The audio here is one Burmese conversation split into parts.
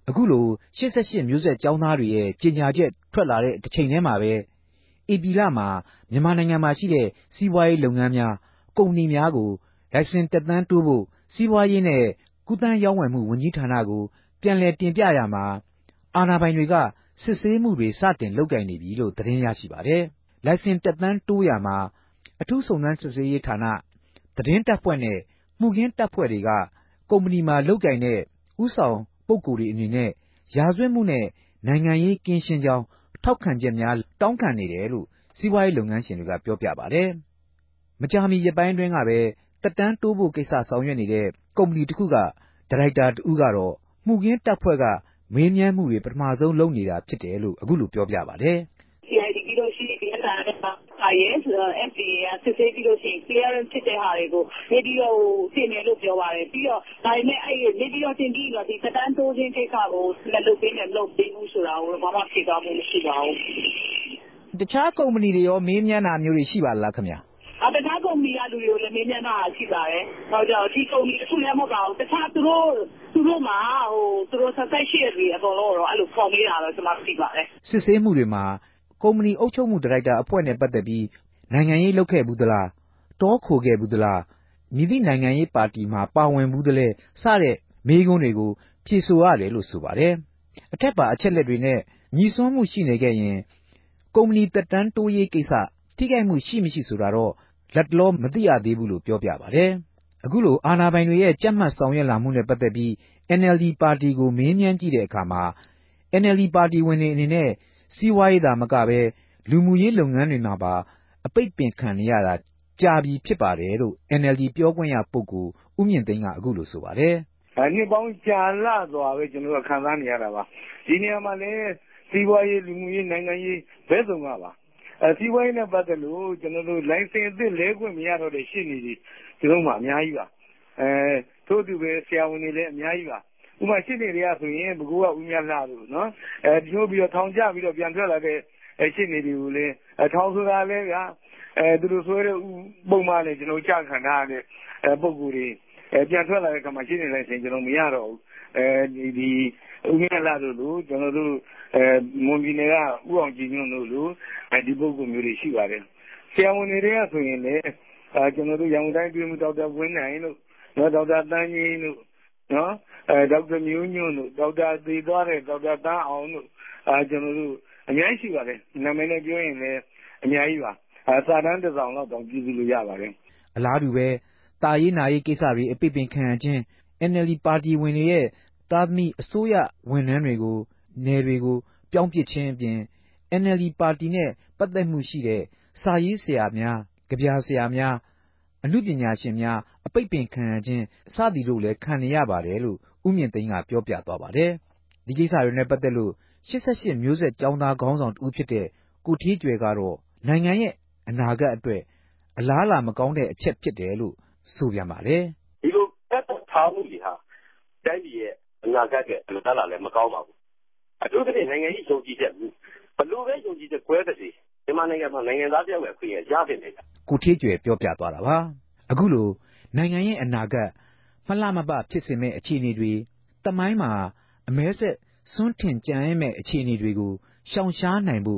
အခုလို88မျိုးဆက်ကျောင်းသားတွေရဲ့ကြေညာချက်ထွက်လာတဲ့တစ်ချိန်တည်းမှာပဲဧပြီလမှာမြန်မာနိုင်ငံမှာရှိတဲ့စီးပွားရေးလုပ်ငန်းများကုမ္ပဏီများကိုလိုင်စင်တက်သန်းတိုးဖို့စီးပွားရေးနဲ့ကူးသန်းရောင်းဝယ်မှုဝန်ကြီးဌာနကိုပြန်လည်တင်ပြရမှာအာဏာပိုင်တွေကစစ်ဆေးမှုတွေစတင်လုပ်ကိုင်နေပြီလို့သတင်းရရှိပါတယ်။လိုင်စင်တက်သန်းတိုးရမှာအထူးစုံစမ်းစစ်ဆေးရေးဌာနသတင်းတပ်ဖွဲ့နဲ့မှုခင်းတပ်ဖွဲ့တွေကကုမ္ပဏီမှာလုပ်ကိုင်တဲ့ဥဆောင်ပုဂ္ဂိုလ်တွေအနေနဲ့ရာဇဝတ်မှုနဲ့နိုင်ငံရေးကင်းရှင်းကြောင်းထောက်ခံချက်များတောင်းခံနေတယ်လို့စီးပွားရေးလုပ်ငန်းရှင်တွေကပြောပြပါတယ်။မကြာမီရက်ပိုင်းအတွင်းကပဲတက်တန်းတိုးဖို့ကိစ္စဆောင်ရွက်နေတဲ့ကုမ္ပဏီတစ်ခုကဒါရိုက်တာတဦးကတော့မှုခင်းတပ်ဖွဲ့ကမေးမြန်းမှုတွေပထမဆုံးလုပ်နေတာဖြစ်တယ်လို့အခုလိုပြောပြပါတယ်။ CID ပြီးလို့ရှိရင်ဒီကနေ့ကရဲဆိုတော့ FDA ကစစ်ဆေးပြီးလို့ရှိရင် clearance ဖြစ်တဲ့ဟာတွေကိုနေပြီးတော့တင်တယ်လို့ပြောပါတယ်ပြီးတော့ဒါပေမဲ့အဲ့နေပြီးတော့တင်ပြီးတော့ဒီတက်တန်းတိုးခြင်းကိစ္စကိုလက်လုပ်ပေးတယ်မလုပ်ပေးဘူးဆိုတာကိုဘာမှဖြေသွားမှုမရှိပါဘူးတခြားကုမ္ပဏီတွေရောမေးမြန်းတာမျိုးတွေရှိပါလားခင်ဗျာတခြားကုမ္ပဏီကလူတွေကိုလည်းမေးမြန်းတာရှိပါတယ်။ဟောကြောင့်ဒီကုမ္ပဏီတစ်ခုလည်းမဟုတ်ပါဘူး။တခြားသူတို့မှာသူတို့ဆက်ရှိရတွေအကုန်လုံးတော့အဲ့လိုခေါ်မေးတာတော့ကျွန်မသိပါတယ်။စစ်ဆေးမှုတွေမှာကုမ္ပဏီအုပ်ချုပ်မှုဒါရိုက်တာအဖွဲ့နဲ့ပတ်သက်ပြီးနိုင်ငံရေးလုပ်ခဲ့ဘူးသလားတောခိုခဲ့ဘူးသလားမြည်သည့်နိုင်ငံရေးပါတီမှာပါဝင်ဘူးသလဲစတဲ့မေးခွန်းတွေကိုဖြေဆိုရတယ်လို့ဆိုပါတယ်။အထက်ပါအချက်လက်တွေနဲ့ညီစွန်းမှုရှိနေခဲ့ရင်ကုမ္ပဏီတက်တန်းတိုးရေးကိစ္စထိခိုက်မှုရှိမရှိဆိုတာတော့လတ်တလောမသိရသေးဘူးလို့ပြောပြပါတယ်။အခုလိုအာဏာပိုင်တွေရဲ့ကြက်မှတ်ဆောင်ရွက်လာမှုနဲ့ပတ်သက်ပြီး NLD ပါတီကိုမေးမြန်းကြည့်တဲ့အခါမှာ NLD ပါတီဝင်တွေအနေနဲ့စီးပွားရေးသာမကပဲလူမှုရေးလုပ်ငန်းတွေမှာပါအပိတ်ပင်ခံနေရတာကြာပြီဖြစ်ပါတယ်လို့ NLD ပြောခွင့်ရပုဂ္ဂိုလ်ဦးမြင့်သိန်းကအခုလိုဆိုပါတယ်။နှစ်ပေါင်းကြာလာသွားပဲကျွန်တော်ခံစားနေရတာပါဒီနေရာမှာလည်းစီးပွားရေးလူမှုရေးနိုင်ငံရေးဘယ်စုံကပါစီးပွားရေးနဲ့ပတ်သက်လို့ကျွန်တော်တို့လိုင်စင်အသစ်လဲခွင့်မရတော့တဲ့ရှင်းနေပြီဒီလိုမှအများကြီးပါထို့တူပဲဆရာဝန်တွေလည်းအများကြီးပါဥပမာရှင်းနေတွေကဆိုရင်ဘကူကဦးမြတ်လှလို့နော်ဒီလိုပြီးတော့ထောင်ကျပြီးတော့ပြန်ထွက်လာတဲ့ရှင်းနေတွေကိုလည်းထောင်ဆိုတာလည်းကသူတို့ဆိုတဲ့ပုံမှန်နဲ့ကျွန်တော်ကြာခံထားရတဲ့ပုံကိုယ်တွေပြန်ထွက်လာတဲ့အခါမှာရှင်းနေလိုက်ရင်ကျွန်တော်မရတော့ဘူးဒီဦးမြတ်လှလို့ကျွန်တော်တို့မွန်ပြည်နယ်ကဥအောင်ကြည်ညွန့်တို့လို့ဒီပုဂ္ဂိုလ်မျိုးတွေရှိပါတယ်ဆရာဝန်တွေကဆိုရင်လည်းကျွန်တော်တို့ရန်ကုန်တိုင်းပြည်မှုဒေါက်တာဝင်းနိုင်တို့နော်ဒေါက်တာတန်းကြီးတို့နော်ဒေါက်တာမျိုးညွန့်တို့ဒေါက်တာသေသွားတဲ့ဒေါက်တာတန်းအောင်တို့ကျွန်တော်တို့အများကြီးရှိပါတယ်နာမည်နဲ့ပြောရင်လည်းအများကြီးပါစာတန်းတစ်စောင်တော့တောင်ကြည့်လို့ရပါတယ်အလားတူပဲတာရေးနာရေးကိစ္စတွေအပိတ်ပင်ခံရခြင်း NLD ပါတီဝင်တွေရဲ့သားသမီးအစိုးရဝန်ထမ်းတွေကိုနယ်တွေကိုပြောင်းပစ်ခြင်းအပြင် NLD ပါတီနဲ့ပတ်သက်မှုရှိတဲ့စာရေးဆရာများကြပြဆရာများအမှုပညာရှင်များအပိတ်ပင်ခံရခြင်းစသည်တို့လည်းခံနေရပါတယ်လို့ဦးမြင့်သိန်းကပြောပြသွားပါတယ်။ဒီကိစ္စတွေနဲ့ပတ်သက်လို့88မျိုးဆက်ကျောင်းသားခေါင်းဆောင်တဦးဖြစ်တဲ့ကိုထေးကြွယ်ကတော့နိုင်ငံရဲ့အနာဂတ်အတွက်အလားလာမကောင်းတဲ့အချက်ဖြစ်တယ်လို့ဆိုပြန်ပါတယ်။ဒီလိုတက်ထားမှုတွေဟာတိုင်းပြည်ရဲ့အနာဂတ်ကအလားလာလည်းမကောင်းပါဘူး။အထူးသဖြင့်နိုင်ငံရေးယုံကြည်ချက်ဘလို့ပဲယုံကြည်ချက်ကွဲတဲ့စီမြန်မာနိုင်ငံမှာနိုင်ငံသားတယောက်ရဲ့အခွင့်အရေးရဖြစ်နေတာကိုထေးကြွယ်ပြောပြသွားတာပါအခုလိုနိုင်ငံရဲ့အနာဂတ်မလှမပဖြစ်စေမဲ့အခြေအနေတွေတမိုင်းမှာအမဲဆက်စွန့်ထင်ကြံရမဲ့အခြေအနေတွေကိုရှောင်ရှားနိုင်ဖို့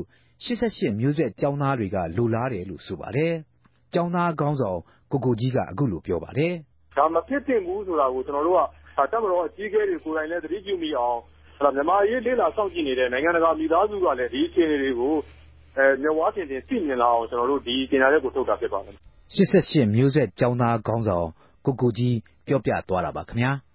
88မျိုးဆက်ကျောင်းသားတွေကလိုလားတယ်လို့ဆိုပါတယ်ကျောင်းသားခေါင်းဆောင်ကိုကြီးကအခုလိုပြောပါတယ်ဒါမဖြစ်သင့်ဘူးဆိုတာကိုကျွန်တော်တို့ကတပ်မတော်အကြီးအကဲတွေကိုယ်တိုင်လည်းသတိပြုမိအောင်မြန်မာရေးလေ့လာစောင့်ကြည့်နေတဲ့နိုင်ငံတကာမိသားစုကလည်းဒီအခြေအနေတွေကိုမျက်ဝါးထင်ထင်သိမြင်လာအောင်ကျွန်တော်တို့ဒီပညာရေးကိုထုတ်တာဖြစ်ပါတယ် 88မျိုးဆက်ကျောင်းသားခေါင်းဆောင်ကိုကြီးပြောပြသွားတာပါခင်ဗျာ